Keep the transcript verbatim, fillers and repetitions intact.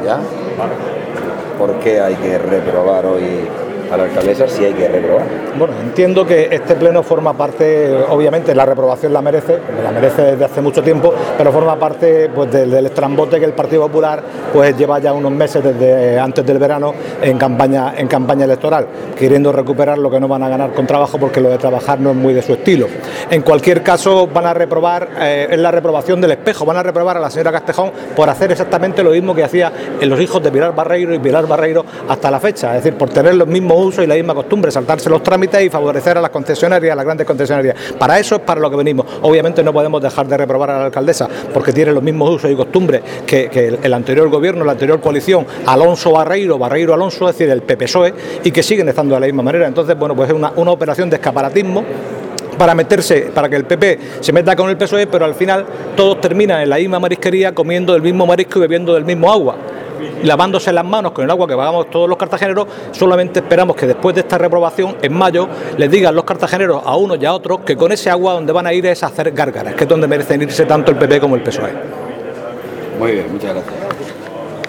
¿ya? ¿Por qué hay que reprobar hoy a la alcaldesa si hay que reprobar? Bueno, entiendo que este pleno forma parte, obviamente la reprobación la merece, la merece desde hace mucho tiempo, pero forma parte pues del, del estrambote que el Partido Popular pues lleva ya unos meses desde antes del verano en campaña en campaña electoral, queriendo recuperar lo que no van a ganar con trabajo, porque lo de trabajar no es muy de su estilo. En cualquier caso, van a reprobar, eh, es la reprobación del espejo, van a reprobar a la señora Castejón por hacer exactamente lo mismo que hacía en los hijos de Pilar Barreiro y Pilar Barreiro hasta la fecha, es decir, por tener los mismos usos y la misma costumbre, saltarse los trámites y favorecer a las concesionarias, a las grandes concesionarias. Para eso es para lo que venimos. Obviamente no podemos dejar de reprobar a la alcaldesa porque tiene los mismos usos y costumbres que, que el, el anterior gobierno, la anterior coalición, Alonso Barreiro, Barreiro Alonso, es decir, el P P S O E, y que siguen estando de la misma manera. Entonces, bueno, pues es una, una operación de escaparatismo para meterse, para que el P P se meta con el P S O E, pero al final todos terminan en la misma marisquería comiendo del mismo marisco y bebiendo del mismo agua, lavándose las manos con el agua que pagamos todos los cartageneros. Solamente esperamos que después de esta reprobación, en mayo, les digan los cartageneros a unos y a otros que con ese agua donde van a ir es a hacer gárgaras, que es donde merecen irse tanto el P P como el P S O E. Muy bien, muchas gracias.